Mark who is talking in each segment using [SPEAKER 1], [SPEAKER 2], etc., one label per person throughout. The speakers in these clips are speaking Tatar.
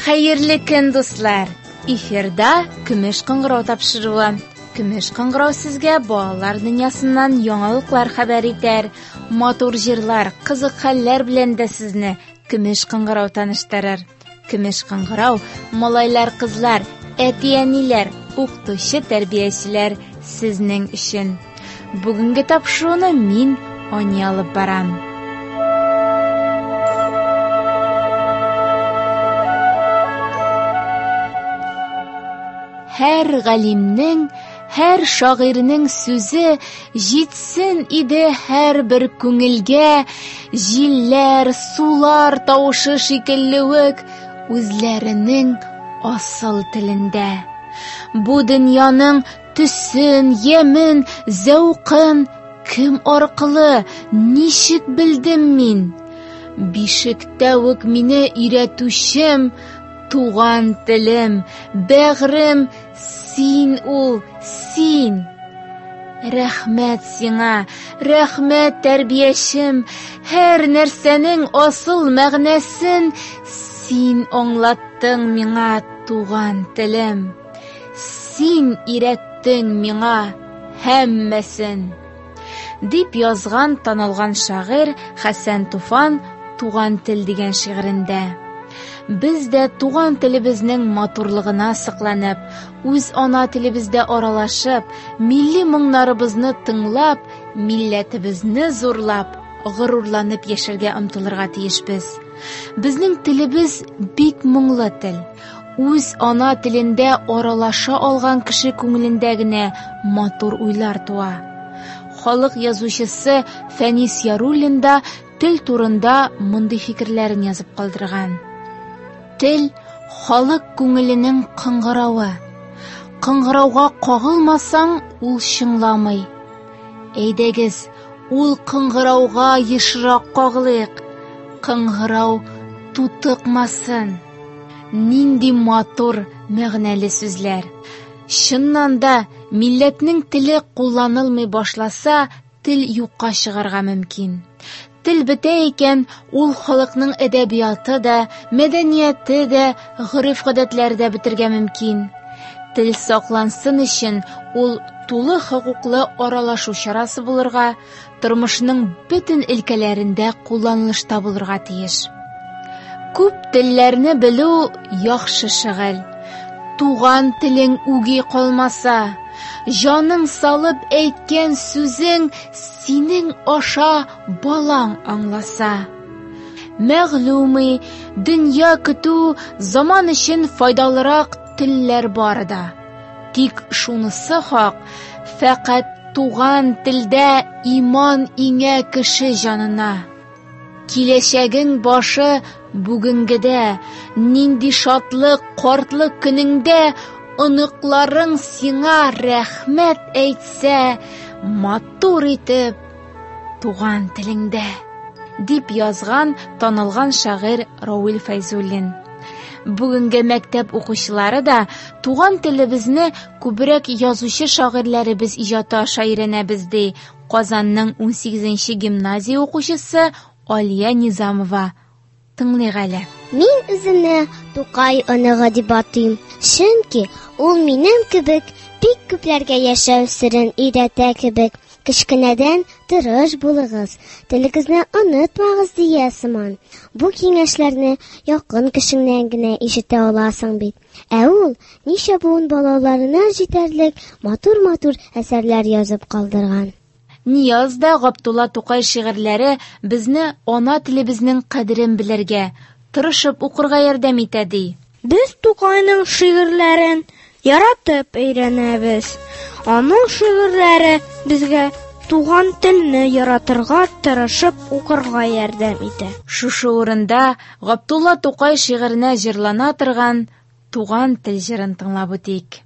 [SPEAKER 1] Хәерле көн, дуслар! Эфирда Көмеш кыңгырау тапшыруы. Көмеш кыңгырау сезгә балалар дөньясыннан яңалыклар хәбәр итәр, матур җырлар, кызык хәлләр белән дә сезне Көмеш кыңгырау таныштырыр. Көмеш кыңгырау малайлар, кызлар, әти-әниләр, укытучы, тәрбиячеләр сезнең өчен. Бүгенге тапшыруны мин Ани алып барам. Һәр галимнең, һәр шагыйрьнең сүзе җитсен иде һәр бер күңелгә, җилләр, сулар тавышы шикелле үк үзләренең асыл телендә. Бу дөньяның төсен, ямен, зәвкын кем аркылы, ничек белдем мин? Бишектә үк мине өйрәтүчем туган телем, бәгърем син ул, син. Рәхмәт сиңа, рәхмәт тәрбиячем, һәр нәрсәнең асыл мәгънәсен син аңлаттың миңа, туган телем. Син өйрәттең миңа һәммәсен. Дип язган танылган шагыйрь Хәсән Туфан «Туган тел» дигән шигырендә. Без дә туган телебезнең матурлыгына сокланып, үз ана телебездә аралашып, милли моңнарыбызны тыңлап, милләтебезне зурлап, горурланып яшәргә омтылырга тиешбез. Безнең телебез бик моңлы тел. Үз ана телендә аралаша алган кеше күңелендә генә матур уйлар туа. Халык язучысы Фәнис Яруллин да тел турында мондый фикерләрен язып калдырган. Тел халык күңеленең кыңгырауы. Кыңгырауга кагылмасаң, ул шыңламый. Әйдәгез, ул кыңгырауга ешрак кагылыйк. Кыңгырау тутыкмасын. Нинди матур, мәгънәле сүзләр. Чыннан да, милләтнең теле кулланылмый башласа, тел юкка чыгарга мөмкин. Тел бетә икән, ул халыкның әдәбияты да, мәдәнияте дә, гырыф-гадәтләре дә бетергә мөмкин. Тел саклансын өчен, ул тулы хокуклы аралашу чарасы булырга, тормышның бөтен өлкәләрендә кулланылышта булырга тиеш. Күп телләрне белү яхшы шөгыль. Туган телең үги калмаса, җаның салып әйткән сүзең синең аша балаң аңласа. Мәгълүми, дөнья көтү заман өчен файдалырак телләр бар да. Тик шунысы хак, фәкать туган телдә иман иңә кеше җанына. Киләчәгең башы бүгенгедә, нинди шатлык, картлык көнеңдә оныкларың сиңа рәхмәт әйтсә, матур итеп туган телеңдә, дип язган танылган шагыйрь Рауил Фәйзуллин. Бүгенге мәктәп укучылары да туган телебезне күбрәк язучы шагыйрьләребез иҗаты аша өйрәнәбез ди. Казанның 18нче гимназия укучысы Алия Низамова. Тыңлыйк әле.
[SPEAKER 2] Мин үземне Тукай оныгы дип атыйм. Чөнки ул минем кебек бик күпләргә яшәү серен өйрәтә кебек. Кечкенәдән тырыш булыгыз, телегезне онытмагыз дия сыман. Бу киңәшләрне якын кешеңнән генә ишетә аласың бит. Ә ул ничә буын балаларына җитәрлек матур-матур әсәрләр язып калдырган.
[SPEAKER 1] Нияз да Габдулла Тукай шигырьләре безне ана телебезнең кадерен белергә, тырышып укырга ярдәм итә ди.
[SPEAKER 3] Без Тукайның шигырьләрен яратып өйрәнәбез. Аның шигырьләре безгә туган телне яратырга, тырышып укырга ярдәм итә.
[SPEAKER 1] Шушы урында Габдулла Тукай шигыренә җырлана торган туган тел җырын тыңлап үтик.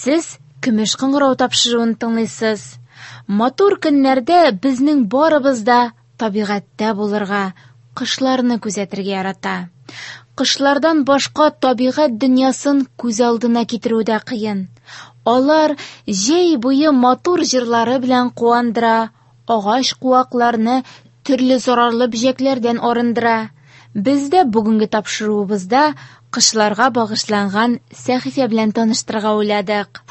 [SPEAKER 1] Сез көмеш кыңгырау тапшыруын тыңлыйсыз. Матур көннәрдә безнең барыбыз да табигатьтә булырга, кышларны күзәтергә ярата. Кышлардан башка табигать дөньясын күз алдына китерү дә кыен. Алар җәй буе матур җырлары белән куандыра, агач куакларны төрле зарарлы бөҗәкләрдән арындыра. Без дә бүгенге тапшыруыбызда кышларга багышланган сәхифә белән таныштырырга уйладык.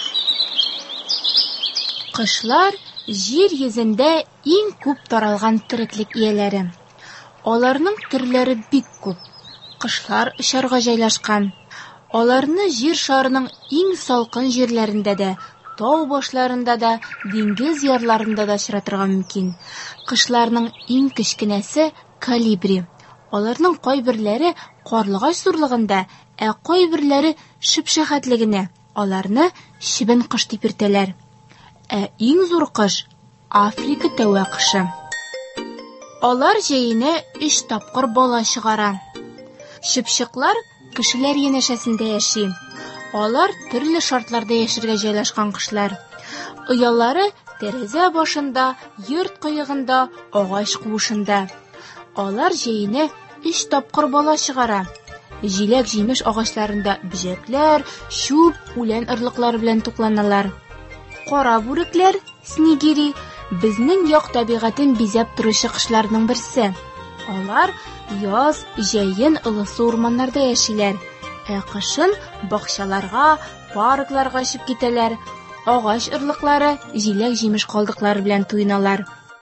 [SPEAKER 1] Кышлар җир йөзендә иң күп таралган тереклек ияләре. Аларның төрләре бик күп. Кышлар очарга җайлашкан. Аларны җир шарының иң салкын җирләрендә дә, тау башларында да, диңгез ярларында да очратырга мөмкин. Кышларның иң кечкенәсе колибри. Аларның кайберләре карлыгач зурлыгында, кайберләре шөпшәхәтлегенә. Аларны чебен кыш дип йөртәләр. Иң зур кыш Африка тәвә кышы. Алар җәенә 3 тапкыр бала чыгара. Шөпшәкләр кешеләр янәшәсендә яши. Алар төрле шартларда яшәргә җайлашкан кышлар. Оялары тәрәзә башында, йорт кыегында, агач куышында. Алар җәенә 3 тапкыр бала чыгара. Җиләк-җимеш агачларында бөҗәкләр, чүп, үлән ырлыклары белән тукланалар. Кара бүрекләр, снегири, безнең як табигатын бизәп торучы кышларның берсе. Алар яз, җәен ылысы урманнарда яшиләр. Кышын бакчаларга, паркларга чыгып китәләр. Агач ырлыклары, җиләк-җимеш калдыклары белән туйналар.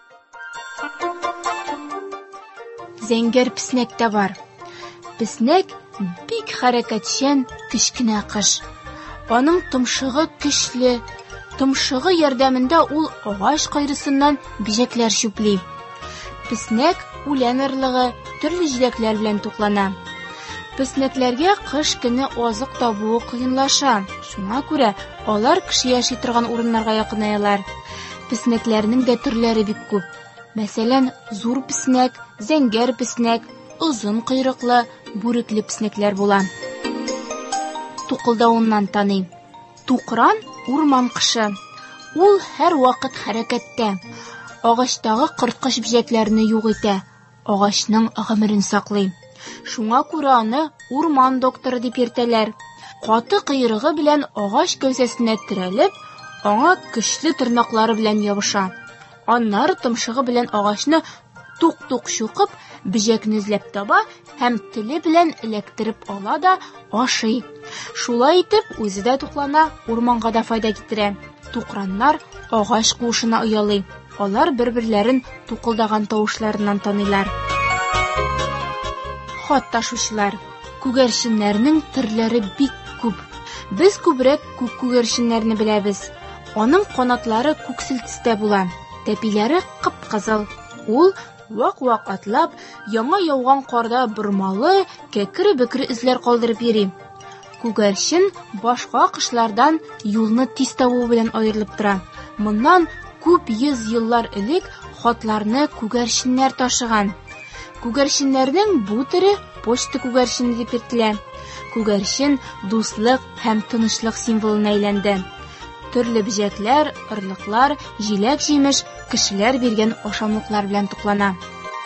[SPEAKER 1] Зәңгәр песнәк тә бар. Песнәк бик хәрәкәтчән, кечкенә кыш. Аның томшыгы көчле. Томшыгы ярдәмендә ул агач кайрысыннан бөҗәкләр чүпли. Песнәк үлән ырлыгы, төрле җиләкләр белән туклана. Песнәкләргә кыш көне азык табуы кыенлаша. Шуңа күрә алар кеше яши торган урыннарга якынаялар. Песнәкләрнең дә төрләре бик күп. Мәсәлән, зур песнәк, зәңгәр песнәк, озын койрыклы, бүрекле песнәкләр була. Тукылдавыннан таный. Тукран урман кышы. Ул һәр вакыт хәрәкәттә. Агачтагы кырткыч бөҗәкләрне юк итә. Агачның гомерен саклый. Шуңа күрә аны урман докторы дип йөртәләр. Каты койрыгы белән агач кәүсәсенә терәлеп, аңа көчле тырнаклары белән ябыша. Аннары томшыгы белән агачны тук-тук чукып, бөҗәкне эзләп таба һәм теле белән эләктереп ала да ашый. Шулай итеп, үзе дә туклана, урманга да файда китерә. Тукраннар агач куышына оялый. Алар бер-берләрен тукылдаган тавышларыннан таныйлар. Хат ташучылар. Күгәрченнәрнең төрләре бик күп. Без күбрәк күк күгәрченнәрне беләбез. Аның канатлары күксел төстә була. Тәпиләре кып-кызыл. Ул вак-вак атлап, яңа яуган карда бормалы, кәкре-бөкре эзләр калдырып йөри. Күгәрчен башка кышлардан юлны тиз табу белән аерылып тора. Моннан күп йөз еллар элек хатларны күгәрченнәр ташыган. Күгәрченнәрнең бу төре почта күгәрчене дип йөртелә. Күгәрчен дуслык һәм тынычлык символына әйләнде. Төрле бөҗәкләр, ырлыклар, җиләк-җимеш, кешеләр биргән ашамлыклар белән туклана.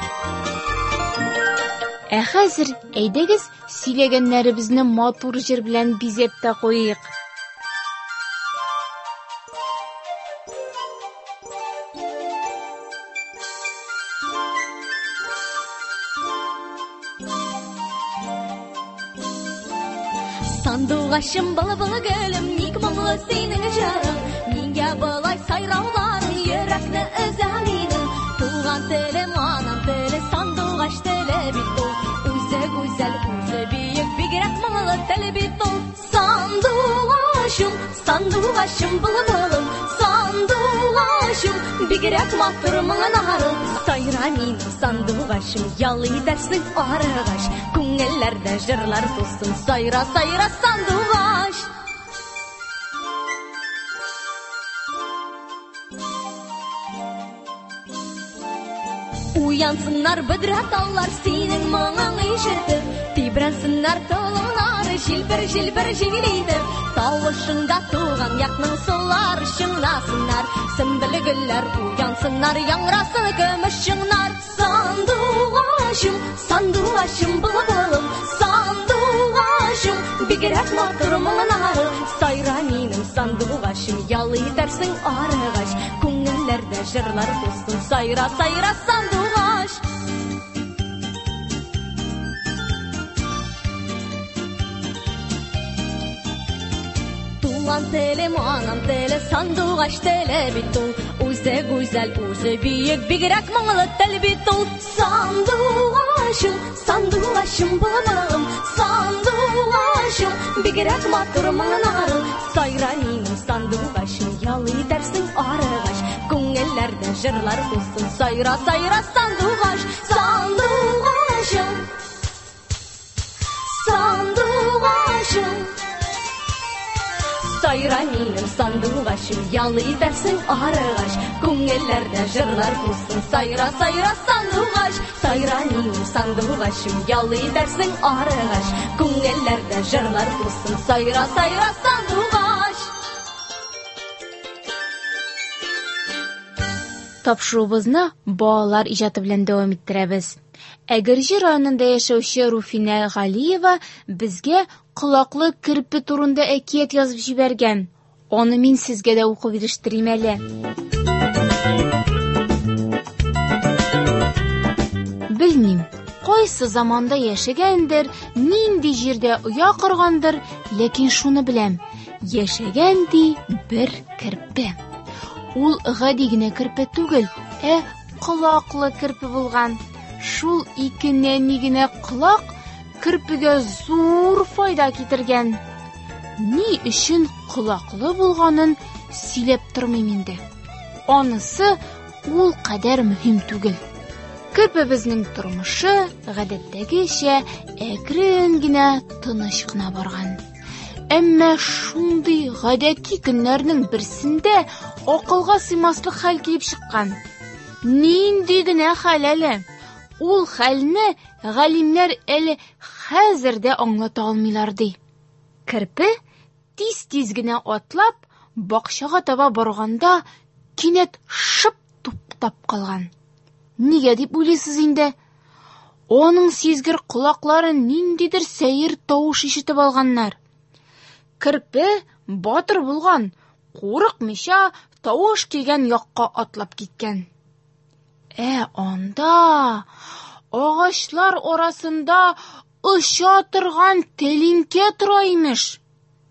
[SPEAKER 1] Хәзер әйдәгез сөйләгәннәребезне матур җыр белән бизәп тә куйыйк.
[SPEAKER 4] Сандугашым балы-балы гөлем, ник моңлы синең җырың, нигә болай сайраулар йөрәкне өзә минем. Туган телем, анам теле, сандугаш теле бит ул, үзе гүзәл, үзе биек, бигрәк моңлы теле бит ул. Сандугашым, сандугашым балы-балым, сандугашым, бигрәк матур моңнарың. Сайра минем сандугашым, ялый дәрсең арыгач, күңелләрдә җырлар тусын, сайра, сайра сандугаш. Уянсыннар бөдрә таллар синең моңың ишетеп, тибрәнсеннәр толымнар җилбер җилитеп, тавышыңда туган якның сулар шыңнасыннар, сөмбеле гөлләр уянсыннар, яңрасын көмеш шыңнар. Сандугачым былбылым, сандугачым, бигрәк матур моңнары, сайра минем сандугачым, ялый дәрсең арыгач, күңелләрдә җырлар кусын, сайра сандугач. Туган телем, анам теле, сандугач теле бит ул, үзе гүзәл, үзе биек, бигрәк моңлы тел бит ул. Сандугачым былбылым, сандугачым, бигрәк матур моңнары, сайра минем сандугачым, ялый дәрсең арыгач, күңелләрдә җырлар кусын, сайра сандугач, сандугачым, сандугачым. Сайра минем сандугачым, ялый дәрсең арыгач, күңелләрдә җырлар кусын, сайра сандугач. Сайра минем сандугачым, ялый дәрсең арыгач, күңелләрдә җырлар кусын, сайра сандугач.
[SPEAKER 1] Тапшыруыбызны балалар иҗаты белән дәвам иттерәбез. Әгерҗе районында яшәүче Руфина Галиева безгә колаклы керпе турында әкият язып җибәргән. Аны мин сезгә дә укып ирештерим әле. Белмим, кайсы заманда яшәгәндер, нинди җирдә оя коргандыр, ләкин шуны беләм. Яшәгән ди бер керпе. Ул гади генә керпе түгел, колаклы керпе булган. Шул ике нәни генә колак керпегә зур файда китергән. Ни өчен колаклы булганын сөйләп тормыйм инде. Анысы ул кадәр мөһим түгел. Керпебезнең тормышы гадәттәгечә әкрен генә, тыныч кына барган. Әмма шундый гадәти көннәрнең берсендә акылга сыймаслык хәл килеп чыккан. Нинди генә хәл әле? Ул хәлне галимнәр әле хәзердә аңлата алмыйлар ди. Керпе тиз-тиз генә атлап бакчага таба барганда кинәт шып туктап калган. Нигә дип уйлыйсыз инде? Аның сизгер колаклары ниндидер сәер тавыш ишетеп алганнар. Керпе батыр булган, курыкмыйча тавыш килгән якка атлап киткән. Анда агачлар арасында оча торган тәлинкә тора имеш.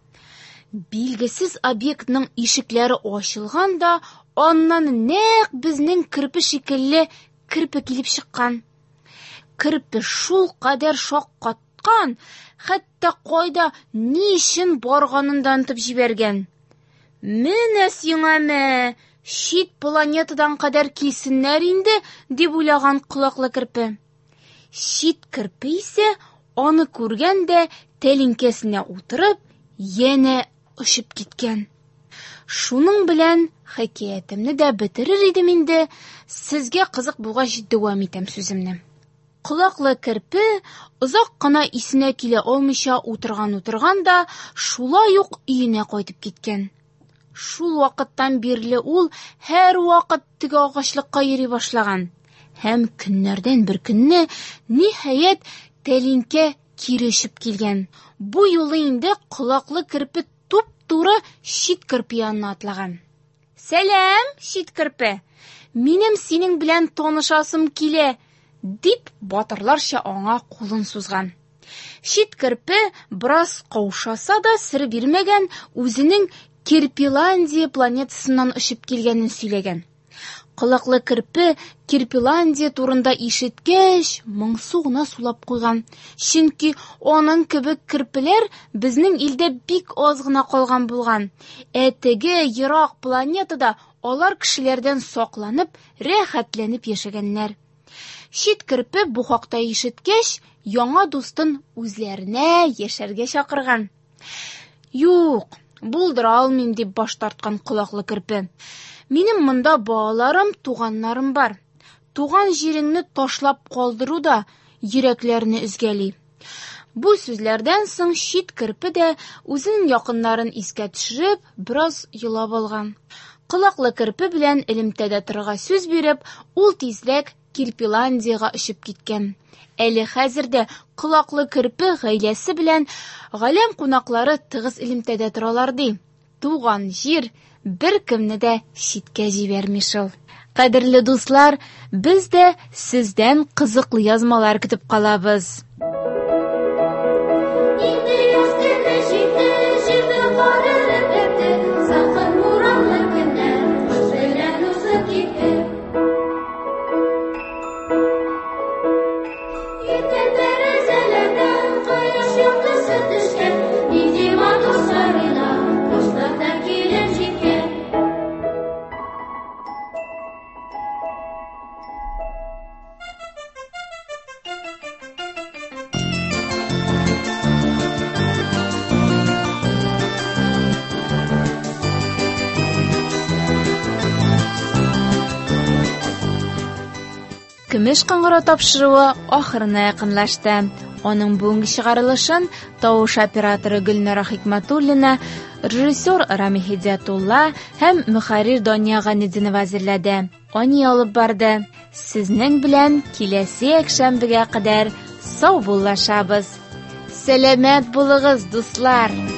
[SPEAKER 1] Билгесез объектның ишекләре ачылган да, аннан нәкъ безнең керпе шикелле керпе килеп чыккан. Керпе шул кадәр шаккаткан, хәтта кайда ни өчен барганын да онытып җибәргән. Менә сиңа чит планетадан кадәр килсеннәр инде, дип уйлаган колаклы керпе. Чит керпе исә аны күргәндә тәлинкәсенә утырып, яңа очып киткән. Шуның белән хикәятемне дә бетерер идем инде, сезгә кызык булгач дәвам итәм сүземне. Колаклы керпе озак кына исенә килә алмыйча утырган да, шулай ук өенә кайтып киткән. Шул вакыттан бирле ул һәр вакыт теге агачлыкка йөри башлаган. Һәм көннәрдән бер көнне ниһаять тәлинкә кире очып килгән. Бу юлы инде колаклы керпе туп-туры чит керпе янына атлаган. "Сәлам, чит керпе. Минем синең белән танышасым килә", дип батырларча аңа кулын сузган. Чит керпе бераз каушаса да сер бирмәгән, үзенең Кирпиландия планетасыннан очып килгәнен сөйләгән. Колаклы керпе Кирпиландия турында ишеткәч, моңсу гына сулап куйган. Чөнки аның кебек керпеләр безнең илдә бик аз гына калган булган. Теге ерак планетада алар кешеләрдән сакланып, рәхәтләнеп яшәгәннәр. Чит керпе бу хакта ишеткәч, яңа дустын үзләренә яшәргә чакырган. "Юк, булдыра алмыйм", дип баш тарткан колаклы керпе. "Минем монда балаларым, туганнарым бар. Туган җиреңне ташлап калдыру да йөрәкләрне üzгәли. Бу сүзләрдән соң Шит керпе дә үзенең якыннарын искә төшереп, бераз елап алган. Колаклы керпе белән элемтәдә торырга сүз биреп, ул тизлек Кирпиландиягә очып киткән. Әле хәзердә колаклы керпе гаиләсе белән галәм кунаклары тыгыз элемтәдә торалар ди. Туган җир беркемне дә читкә җибәрми шул. Кадерле дуслар, без дә сездән кызыклы язмалар көтеп калабыз. Көмеш кыңгырау тапшыруы ахырына якынлашты. Аның бүгенге чыгарылышын тавыш операторы Гөлнара Хикмәтуллина, режиссер Рами Хидиятулла һәм мөхәррир Дания Ганединова әзерләде. Аны алып барды. Сезнең белән киләсе якшәмбегә кадәр сау булашабыз. Сәламәт булыгыз, дуслар!